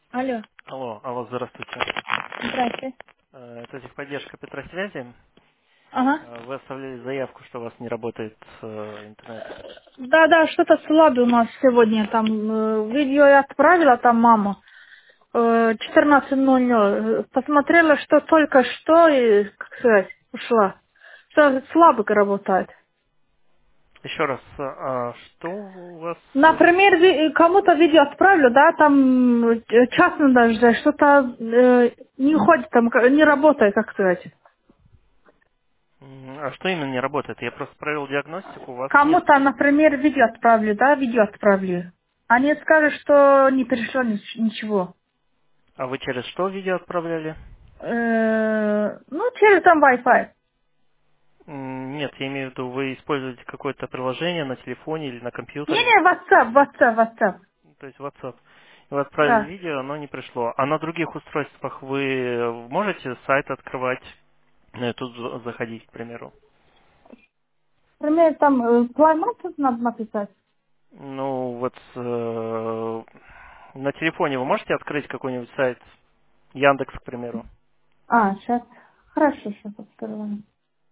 Алло, Алло, здравствуйте. здрасте. Это техподдержка Петросвязи. Ага. Вы оставляли заявку, что у вас не работает интернет. Да, что-то слабый у нас сегодня. Там видео я отправила, там мама. 14:00. Посмотрела, что только что, и, как сказать, ушла. Что слабо работает. Еще раз, что у вас... Например, кому-то видео отправлю, да, там частно даже, что-то не уходит, там не работает, как сказать. А что именно не работает? Я просто провел диагностику, у вас нет... Кому-то, например, видео отправлю, да, видео отправлю. Они скажут, что не пришло ничего. А вы через что видео отправляли? Ну, через там Wi-Fi. Нет, я имею в виду, вы используете какое-то приложение на телефоне или на компьютере, Не, WhatsApp. то есть WhatsApp. Вы отправили Да. видео, оно не пришло. А на других устройствах вы можете сайт открывать, ну и тут заходить, к примеру? Например, там плаймат надо написать. Ну, вот на телефоне вы можете открыть какой-нибудь сайт, Яндекс, к примеру? Сейчас. Хорошо, сейчас открываем.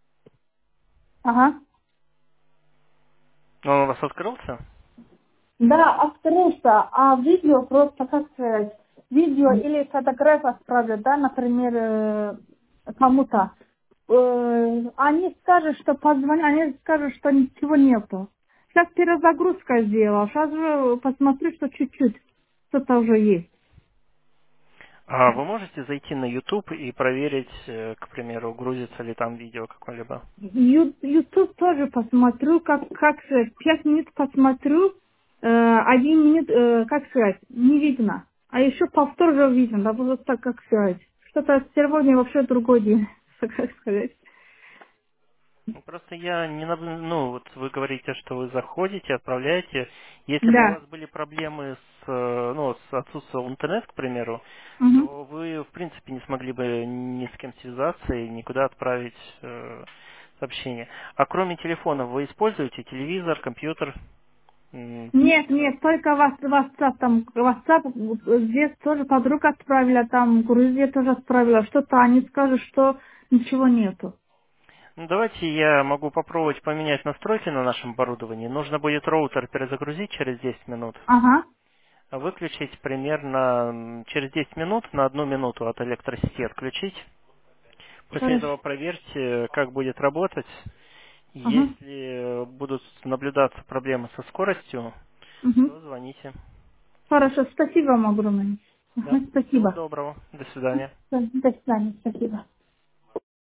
Ага. Он у вас открылся? Да, открылся, а видео просто, как сказать, видео или фотографию отправлю, да, например, кому-то. Они скажут, что позвонят, они скажут, что ничего нету. Сейчас перезагрузка сделала, сейчас же посмотрю, что чуть-чуть что-то уже есть. А вы можете зайти на YouTube и проверить, к примеру, грузится ли там видео какое-либо? YouTube тоже посмотрю, как сказать, 5 минут посмотрю, 1 минут, как сказать, не видно. А еще повтор же видно, да, вот так, как сказать. Что-то сегодня вообще другой день, как сказать. Ну, просто я не ну, вот вы говорите, что вы заходите, отправляете. Если бы у Да. вас были проблемы ну, с отсутствием интернета, к примеру, Мгм. то вы, в принципе, не смогли бы ни с кем связаться и никуда отправить сообщение. А кроме телефона вы используете телевизор, компьютер, сайт? Нет, только WhatsApp, там, WhatsApp, здесь тоже подруга отправила, там, Грузия тоже отправила, что-то они скажут, что ничего нету. Ну, давайте я могу попробовать поменять настройки на нашем оборудовании. Нужно будет роутер перезагрузить через 10 минут. Ага, А выключить примерно через 10 минут на 1 минуту от электросети отключить. После хорошо. этого проверьте, как будет работать. Ага. Если будут наблюдаться проблемы со скоростью, Мгм. то звоните. Хорошо, спасибо вам огромное. Да? Ага, Всего спасибо. доброго. До свидания. До свидания, спасибо.